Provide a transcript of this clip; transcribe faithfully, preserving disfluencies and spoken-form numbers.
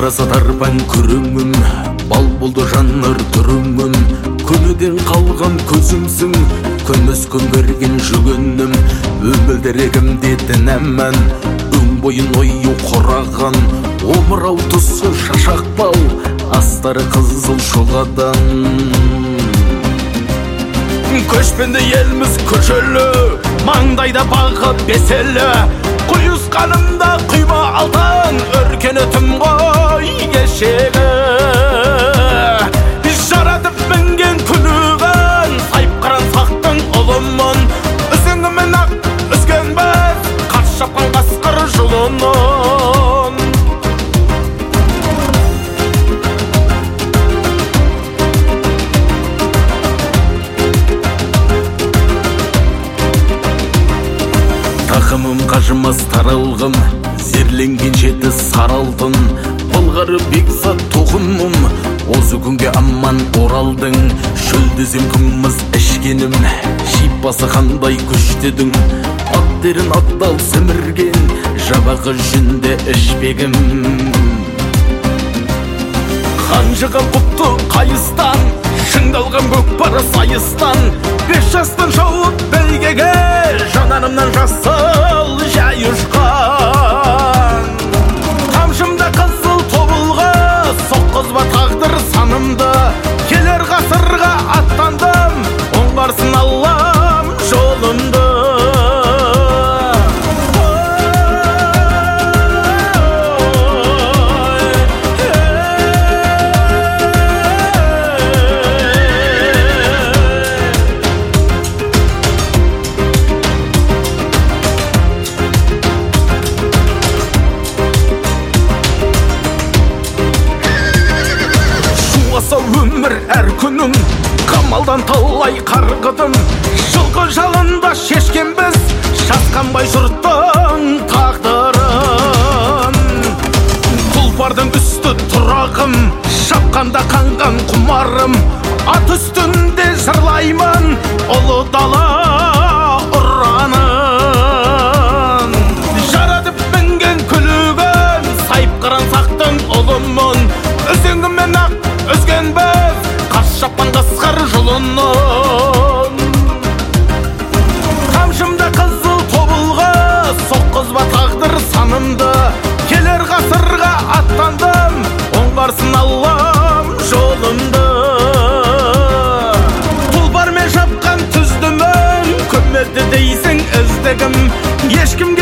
Жарқыраса тарпаң күріңім, бал болды жаныр түріңім. Көнеден қалған көзімсің, көміс көнгерген жүгінім. Өмілдірегім дедін әмін, өң бойын ойы құраған. Омырау тұсы шашақ бал, астары қызыл шұғадан. Көшпенді елміз көшелі, маңдайда бағы беселі. Құйысқанымда құйма алтын, өркенетім ғой кешегі. Жаратып мінген күлігін, сайып қаран сақтың ұлымын. Үзіңімен ақ үзген біз, қас шапқан қасқыр жұлынын. Тақымым қажымас таралғым, зерленген жеті саралтын. Былғары бекзат тоғымым, осы күнге аман оралдың. Шөлдізем күміз ішкенім, шипасы қандай күштедің. Аттерін аттал сімірген, жабағы жүнде ішпегім. Қанжыған құпты қайыстан, шыңдалған көкпары сайыстан. Бес жастан шауып бәйгеге, жанарымнан жасыл жай ұшқан. Тамшымда қызыл тобылғы, соққызба тағдыр санымды. Келер ғасырға аттандым, оңғарсын Аллам жолымды. Өмір әр күнім, қамалдан талай қарғыдым. Жылғы жалында шешкен біз, жасқанбай жұрттың тағдырын. Тұлпардың үсті тұрағым, шапқанда қанған құмарым. Ат үстінде жырлаймын, ұлы дала ұранын. Жаратып мінген күлігін, сайып қаран сақтың ұлымын. Үзеңімен ақ үзген біз, қас шапқан қасқыр жұлынын. Тамшымда қызыл тобылғы, соққызба тағдыр санымды. Келер ғасырға аттандым, оңғарсын Аллам жолымды. Тұлпармен шапқан түздімін, көмеді дейсің іздегім. Ешкімге